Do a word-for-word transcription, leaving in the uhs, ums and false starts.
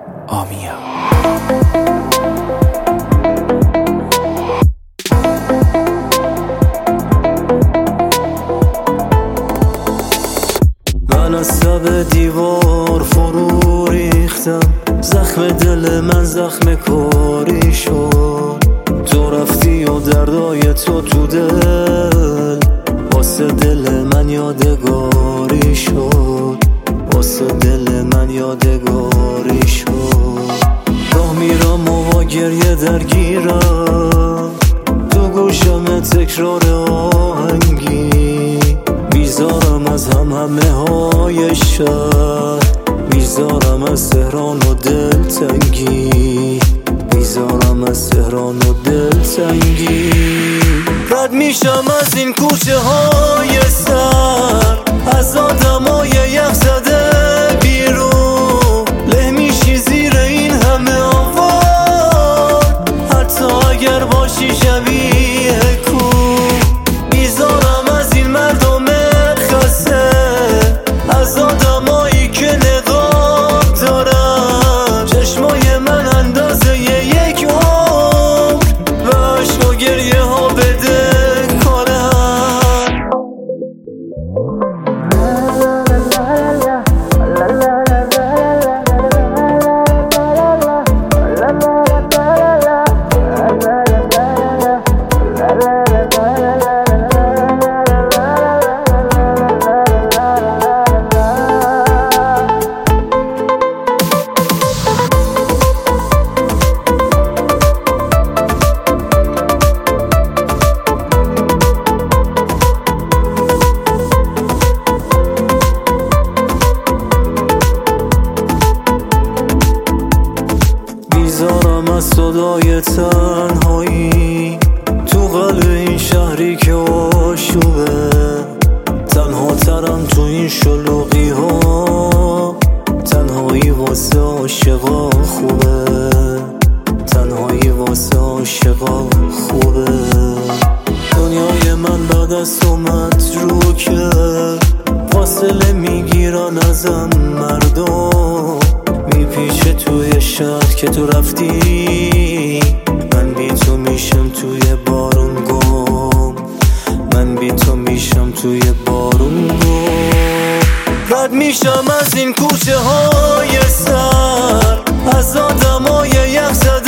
آمیا. من از لب دیوار فرو ریختم، زخم دل من زخم کاری شد. تو رفتی و دردای تو تو دل واسه دل من یادگاری شد، واسه دل من یادگاری شد. راه میرم و با گریه درگیرم، تو گوشم تکرار آهنگی. بیزارم از هم همه های شهر، بیزارم از تهران و دلتنگی، بیزارم از تهران و دلتنگی. رد میشم از این کوچه های سر، از آدمای یخ زده بیرون. له میشی زیر این همه آوار، حتی اگر باشی شبیه کو. بیزارم از این مردم خسته، از آدمایی که نقاب دارن. چشمای من اندازه یک عمر و عشق و گریه ها بده کارن. بیزارم از صدای تنهایی تو قلب این شهری که آشوبه. تنها ترم تو این شلوغی ها، تنهایی واسه عاشقا خوبه، تنهایی واسه عاشقا خوبه. دنیای من بعد از تو متروکه، فاصله میگیرن ازم مردم. میپیچه توی شهر که تو رفتی، من بی تو میشم توی بارون گم، من بی تو میشم توی بارون گم. رد میشم از این کوچه های سر، از آدمای یخ زده